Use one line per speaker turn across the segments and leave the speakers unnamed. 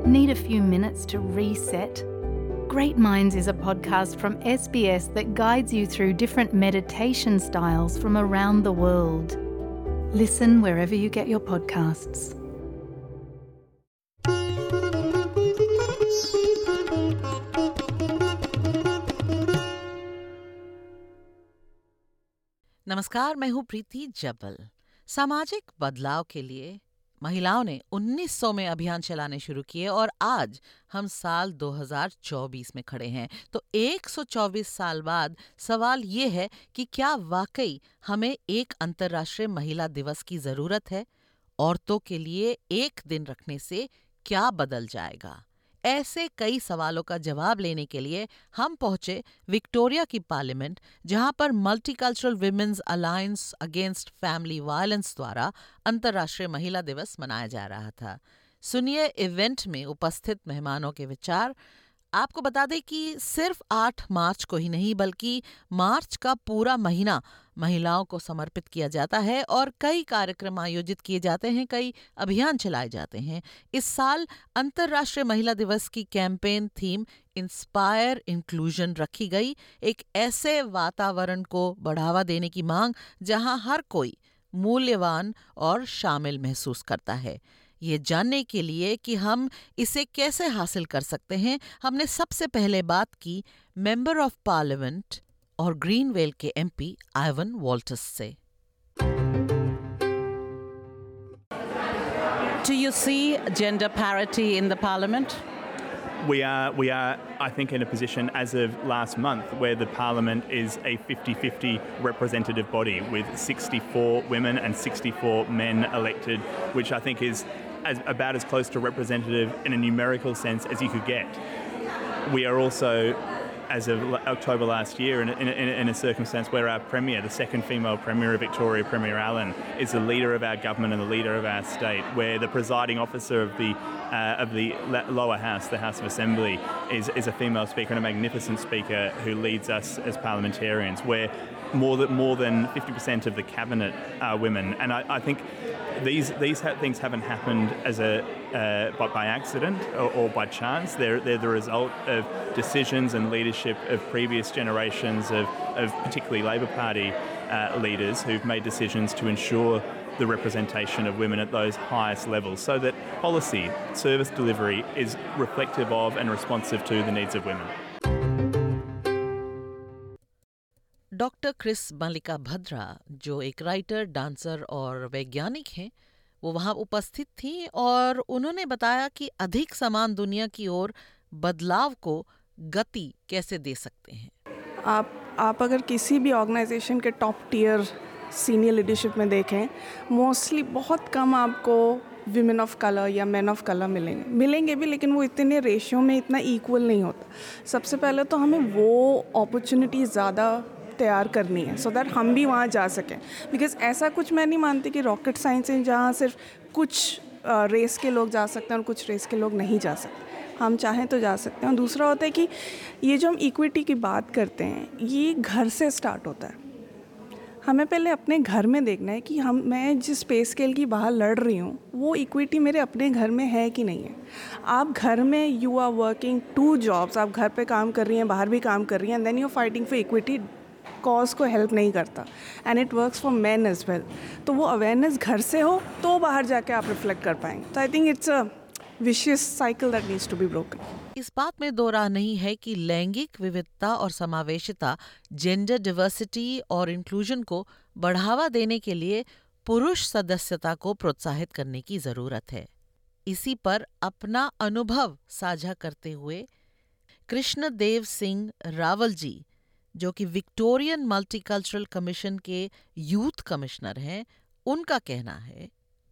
Need a few minutes to reset? Great Minds is a podcast from SBS that guides you through different meditation styles from around the world. Listen wherever you get your podcasts.
नमस्कार, मैं हूँ प्रीति जब्बल। सामाजिक बदलाव के लिए महिलाओं ने 1900 में अभियान चलाने शुरू किए और आज हम साल 2024 में खड़े हैं। तो 124 साल बाद सवाल ये है कि क्या वाकई हमें एक अंतर्राष्ट्रीय महिला दिवस की ज़रूरत है? औरतों के लिए एक दिन रखने से क्या बदल जाएगा? ऐसे कई सवालों का जवाब लेने के लिए हम पहुंचे विक्टोरिया की पार्लियामेंट, जहां पर multicultural women's alliance against family violence द्वारा अंतर्राष्ट्रीय महिला दिवस मनाया जा रहा था। सुनिए इवेंट में उपस्थित मेहमानों के विचार। आपको बता दें कि सिर्फ 8 मार्च को ही नहीं बल्कि मार्च का पूरा महीना महिलाओं को समर्पित किया जाता है और कई कार्यक्रम आयोजित किए जाते हैं, कई अभियान चलाए जाते हैं। इस साल अंतर्राष्ट्रीय महिला दिवस की कैंपेन थीम इंस्पायर इंक्लूजन रखी गई, एक ऐसे वातावरण को बढ़ावा देने की मांग जहां हर कोई मूल्यवान और शामिल महसूस करता है। ये जानने के लिए कि हम इसे कैसे हासिल कर सकते हैं, हमने सबसे पहले बात की मेंबर ऑफ पार्लियामेंट और ग्रीनवेल के एमपी आइवन वॉल्टर्स से। Do you see gender parity in the parliament?
We are, I think, in a position as of last month where the Parliament is a 50-50 representative body with 64 women and 64 men elected, which I think is about as close to representative in a numerical sense as you could get. We are also, as of October last year, in a circumstance where our Premier, the second female Premier of Victoria, Premier Allen, is the leader of our government and the leader of our state, where the presiding officer of the lower house, the House of Assembly, is a female speaker and a magnificent speaker who leads us as parliamentarians, where more than 50% of the cabinet are women. And I think these things haven't happened by accident or by chance. They're the result of decisions and leadership of previous generations of particularly Labor Party leaders who've made decisions to ensure the representation of women at those highest levels so that policy, service delivery is reflective of and responsive to the needs of women.
Doctor Chris Mallika Bhadra, जो एक writer, dancer और वैज्ञानिक हैं, वो वहाँ उपस्थित थी और उन्होंने बताया कि अधिक समान दुनिया की ओर बदलाव को गति कैसे दे सकते हैं।
आप अगर किसी भी ऑर्गेनाइजेशन के टॉप टियर सीनियर लीडरशिप में देखें, मोस्टली बहुत कम आपको विमेन ऑफ कलर या मैन ऑफ कलर मिलेंगे भी, लेकिन वो इतने रेशियो में इतना इक्वल नहीं होता। सबसे पहले तो हमें वो अपॉर्चुनिटी ज़्यादा तैयार करनी है सो दैट हम भी वहाँ जा सकें। बिकॉज ऐसा कुछ मैं नहीं मानती कि रॉकेट साइंस है जहाँ सिर्फ कुछ रेस के लोग जा सकते हैं और कुछ रेस के लोग नहीं जा सकते। हम चाहें तो जा सकते हैं। और दूसरा होता है कि ये जो हम इक्विटी की बात करते हैं, ये घर से स्टार्ट होता है। हमें पहले अपने घर में देखना है कि मैं जिस पे स्केल की बाहर लड़ रही हूँ वो इक्विटी मेरे अपने घर में है कि नहीं है। आप घर में यू आर वर्किंग 2 जॉब्स, आप घर पे काम कर रही हैं, बाहर भी काम कर रही हैं, then you are fighting for equity, cause को हेल्प नहीं करता। And it works for man as well. तो वो अवेयरनेस घर से हो तो बाहर जाके आप रिफ्लेक्ट कर पाएंगे। तो I think it's a vicious cycle that needs to be broken.
इस बात में दो राह नहीं है कि लैंगिक विविधता और समावेशिता, जेंडर डाइवर्सिटी और इंक्लूजन को बढ़ावा देने के लिए पुरुष सदस्यता को प्रोत्साहित करने की जरूरत है। इसी पर अपना अनुभव साझा करते हुए कृष्णदेव सिंह रावल जी, जो कि विक्टोरियन मल्टीकल्चरल कमीशन के यूथ कमिश्नर हैं, उनका कहना है।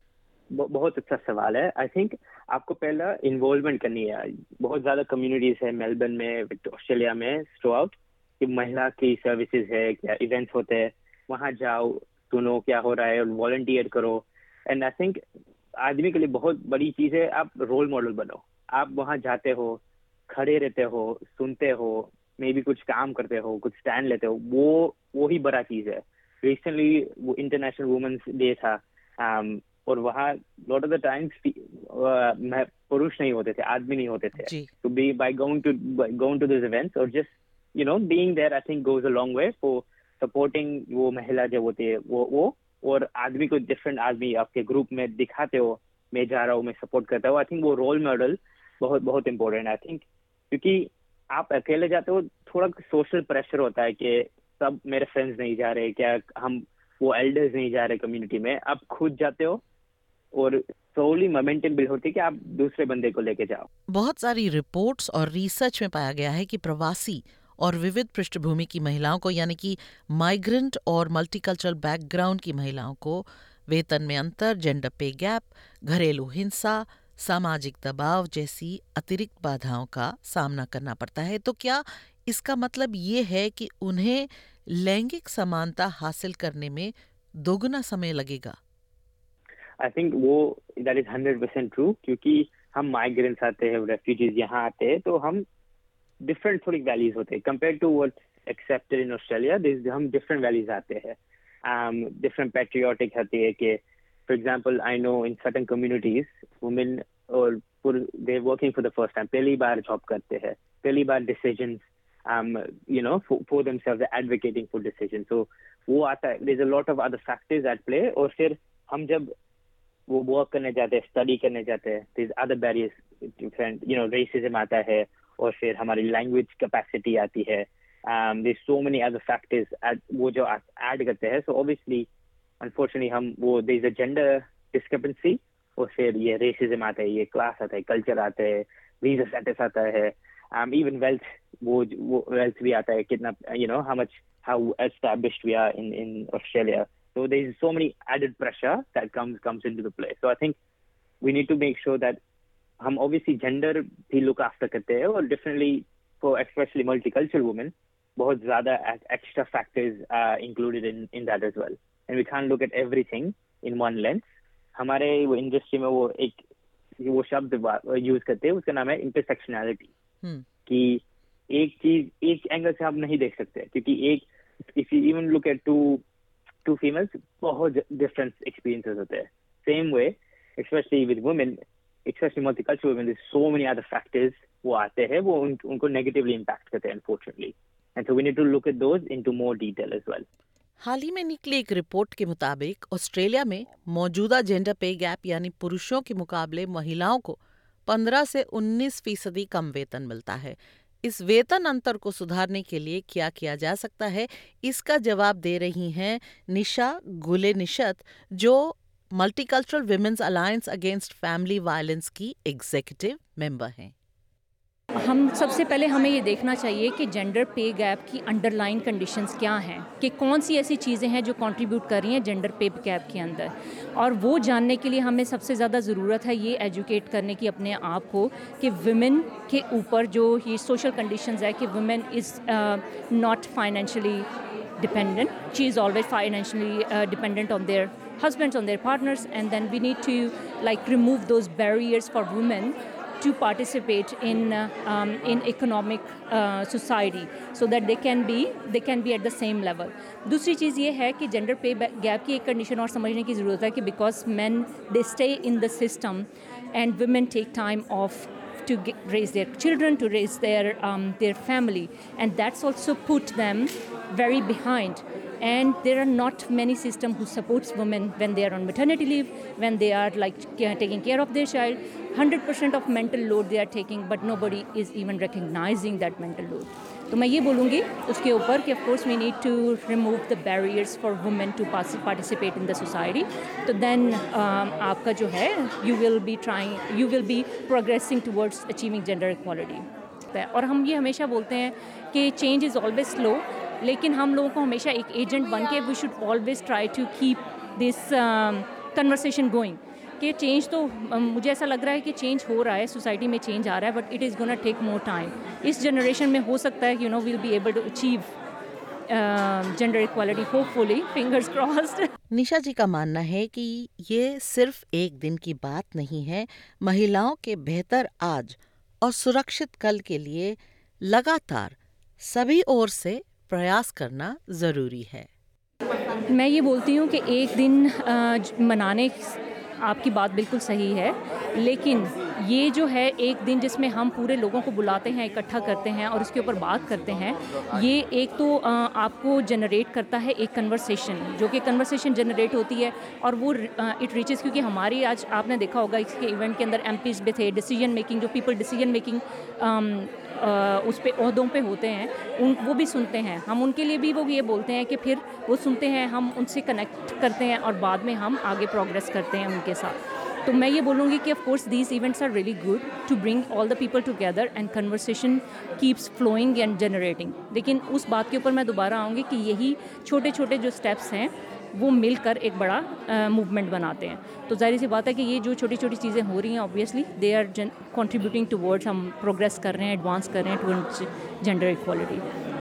बहुत अच्छा सवाल है। आई थिंक आपको पहला इन्वॉल्वमेंट करनी है। बहुत ज़्यादा कम्युनिटीज़ है मेलबर्न में, ऑस्ट्रेलिया में, थ्रू आउट, कि महिला की सर्विसेज है, क्या इवेंट्स होते हैं, वहाँ जाओ, सुनो क्या हो रहा है और वॉलंटियर करो। एंड आई थिंक आदमी के लिए बहुत बड़ी चीज़ है, आप रोल मॉडल बनो। आप वहाँ जाते हो, खड़े रहते हो, सुनते हो, मे बी कुछ काम करते हो, कुछ स्टैंड लेते हो, वो ही बड़ा चीज़ है। रिसेंटली वो इंटरनेशनल वुमेन्स डे था, और वहाँ लॉट ऑफ द टाइम्स पुरुष नहीं होते थे, आदमी नहीं होते थे.
जी.
To be by going to these events or just being there, I think goes a long way for supporting वो महिला जो होती है वो और आदमी को डिफरेंट आदमी आपके ग्रुप में दिखाते हो, मैं जा रहा हूँ, मैं सपोर्ट करता हूँ. आई थिंक वो रोल मॉडल बहुत बहुत इम्पोर्टेंट है. आई थिंक क्योंकि आप अकेले जाते हो, थोड़ा सोशल प्रेशर होता है कि सब मेरे फ्रेंड्स नहीं जा रहे, क्या हम वो एल्डर्स नहीं जा रहे कम्युनिटी में. आप खुद जाते हो और सोली मोमेंटम बिल्ड होती है कि आप दूसरे बंदे को लेके जाओ.
बहुत सारी रिपोर्ट्स और रिसर्च में पाया गया है कि प्रवासी और विविध पृष्ठभूमि की महिलाओं को, यानी कि माइग्रेंट और मल्टीकल्चरल बैकग्राउंड की महिलाओं को वेतन में अंतर, जेंडर पे गैप, घरेलू हिंसा, सामाजिक दबाव जैसी अतिरिक्त बाधाओं का सामना करना पड़ता है. तो क्या इसका मतलब ये है कि उन्हें लैंगिक समानता हासिल करने में दोगुना समय लगेगा?
आई थिंक वो दैट इज 100% ट्रू. क्योंकि हम माइग्रेंट्स आते हैं, रेफ्यूजीज यहाँ आते हैं, तो हम डिफरेंट थोड़ी वैल्यूज होते हैं compare to what accepted in Australia. हम डिफरेंट वैल्यूज आते हैं, डिफरेंट पैट्रियोटिक होती है कि for example, I know in certain communities, women they're working for the first time. पहली बार job करते हैं, पहली बार decisions, for themselves, they're advocating for decisions. So वो आता है. There's a lot of other factors at play. और फिर हम जब वो work करने जाते हैं, study करने जाते हैं, there's other barriers, different, racism आता है, और फिर हमारी language capacity आती है. There's so many other factors वो जो add करते हैं. So obviously, unfortunately हम वो there's a gender discrepancy, और फिर ये racism आता है, ये class आता है, culture आता है, visa status आता है, even wealth वो wealth भी आता है, कितना how established we are in Australia. So there's so many added pressure that comes into the play. So I think we need to make sure that हम obviously gender भी look after करते हैं, और definitely for especially multicultural women बहुत ज़्यादा extra factors are included in that as well. And we can't look at everything in one lens. हमारे वो industry में वो शब्द यूज करते हैं, उसका नाम है इंटरसेक्शनैलिटी. कि एक चीज एक एंगल से आप नहीं देख सकते, क्योंकि if you even look at two females, बहुत डिफरेंट एक्सपीरियंसेस होते हैं. Same way specially with women, specially multicultural women, there so many other factors वो आते हैं, वो उनको नेगेटिवली इम्पैक्ट करते हैं unfortunately. And so we need to look at those into more detail as well.
हाल ही में निकली एक रिपोर्ट के मुताबिक ऑस्ट्रेलिया में मौजूदा जेंडर पे गैप, यानी पुरुषों के मुकाबले महिलाओं को 15 से 19% कम वेतन मिलता है. इस वेतन अंतर को सुधारने के लिए क्या किया जा सकता है, इसका जवाब दे रही हैं निशा गुले-निशत, जो multicultural women's alliance against family violence की एग्जीक्यूटिव मेंबर हैं.
हम सबसे पहले हमें ये देखना चाहिए कि जेंडर पे गैप की अंडरलाइन कंडीशंस क्या हैं, कि कौन सी ऐसी चीज़ें हैं जो कंट्रीब्यूट कर रही हैं जेंडर पे गैप के अंदर. और वो जानने के लिए हमें सबसे ज़्यादा ज़रूरत है ये एजुकेट करने की अपने आप को कि वुमेन के ऊपर जो ये सोशल कंडीशंस है कि women is not financially dependent, she is always financially dependent on their husbands, on their partners, and then we need to remove those barriers for women to participate in economic society, so that they can be at the same level. दूसरी चीज़ ये है कि gender पे gap की एक condition और समझने की ज़रूरत है कि because men they stay in the system and women take time off to raise their children, to raise their family, and that's also put them very behind. And there are not many systems who supports women when they are on maternity leave, when they are taking care of their child. 100% of mental load they are taking, but nobody is even recognizing that mental load. तो मैं ये बोलूँगी उसके ऊपर कि of course we need to remove the barriers for women to participate in the society. तो then आपका जो है you will be progressing towards achieving gender equality. और हम ये हमेशा बोलते हैं कि change is always slow, लेकिन हम लोगों को हमेशा एक एजेंट बन के we should always try to keep this conversation going कि चेंज तो मुझे ऐसा लग रहा है कि चेंज हो रहा है, सोसाइटी में चेंज आ रहा है, but it is gonna take more time. इस जनरेशन में हो सकता है कि we'll be able to achieve gender equality, hopefully, fingers crossed.
Nisha ji का मानना है कि ये सिर्फ एक दिन की बात नहीं है. महिलाओं के बेहतर आज और सुरक्षित कल के लिए लगातार सभी ओर से प्रयास करना ज़रूरी है.
मैं ये बोलती हूँ कि एक दिन मनाने, आपकी बात बिल्कुल सही है, लेकिन ये जो है एक दिन जिसमें हम पूरे लोगों को बुलाते हैं, इकट्ठा करते हैं और उसके ऊपर बात करते हैं, ये एक तो आपको जनरेट करता है एक कन्वर्सेशन, जो कि कन्वर्सेशन जनरेट होती है और वो इट रीचेस, क्योंकि हमारी आज आपने देखा होगा इसके इवेंट के अंदर एमपीज भी थे, डिसीजन मेकिंग, जो पीपल डिसीजन मेकिंग उस पे ओहदों पे होते हैं, वो भी सुनते हैं, हम उनके लिए भी वो ये बोलते हैं कि फिर वो सुनते हैं, हम उनसे कनेक्ट करते हैं और बाद में हम आगे प्रोग्रेस करते हैं उनके साथ। तो मैं ये बोलूँगी कि of course these events are really good to bring all the people together and conversation keeps flowing and generating. लेकिन उस बात के ऊपर मैं दोबारा आऊँगी कि यही छोटे छोटे जो स्टेप्स हैं वो मिलकर एक बड़ा मूवमेंट बनाते हैं। तो जाहिर सी बात है कि ये जो छोटी छोटी चीज़ें हो रही हैं obviously they are contributing towards, हम प्रोग्रेस कर रहे हैं, एडवांस कर रहे हैं towards gender equality.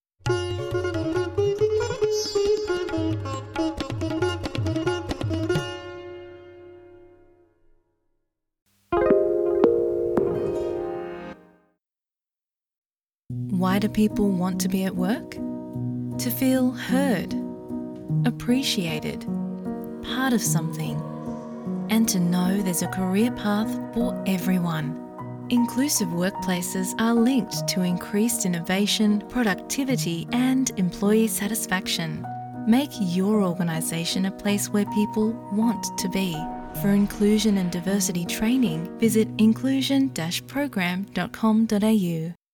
Why do people want to be at work? To feel heard, appreciated, part of something, and to know there's a career path for everyone. Inclusive workplaces are linked to increased innovation, productivity, and employee satisfaction. Make your organisation a place where people want to be. For inclusion and diversity training, visit inclusion-program.com.au.